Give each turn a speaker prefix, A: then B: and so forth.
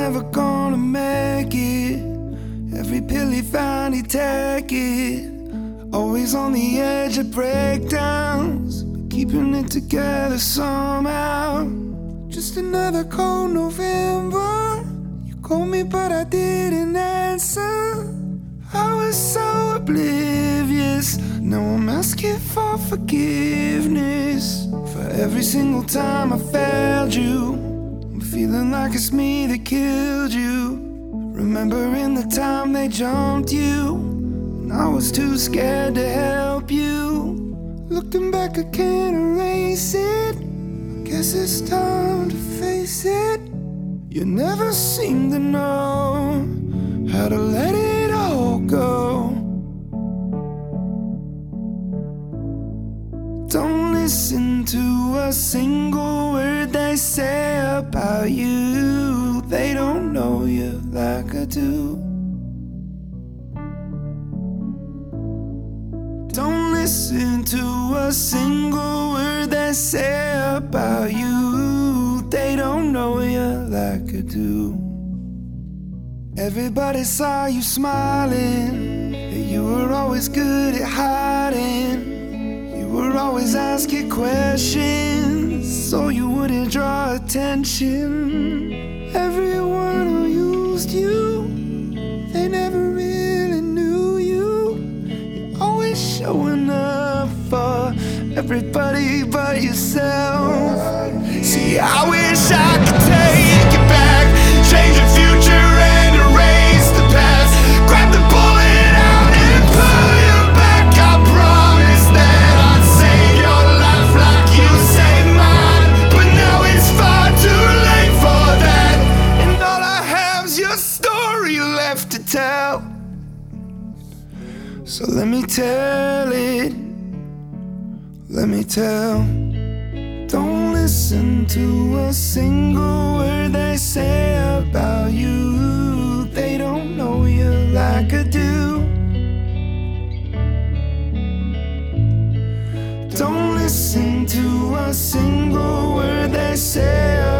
A: never gonna make it. Every pill he found, he'd take it. Always on the edge of breakdowns, but keeping it together somehow. Just another cold November. You called me but I didn't answer. I was so oblivious. Now I'm asking for forgiveness for every single time I failed you. I'm feeling like it's me that killed you. Remembering the time they jumped you, and I was too scared to help you. Looking back, I can't erase it. I guess it's time to face it. You never seem to know how to let it all go. Don't listen to a single word they say about you. They don't know you like I do. Don't listen to a single word they say about you. They don't know you like I do. Everybody saw you smiling, you were always good at hiding. You were always asking questions so you wouldn't draw attention. Everyone who used you, they never really knew you. You're always showing up for everybody but yourself. See, I wish I could take it back, change the future and erase the past. Grab the bullet out and pull you back. I promise that I'd save your life like you saved mine, but now it's far too late for that, and all I have's your story left to tell. So let me tell it, let me tell. Don't listen to a single word they say about you. They don't know you like I do. Don't listen to a single word they say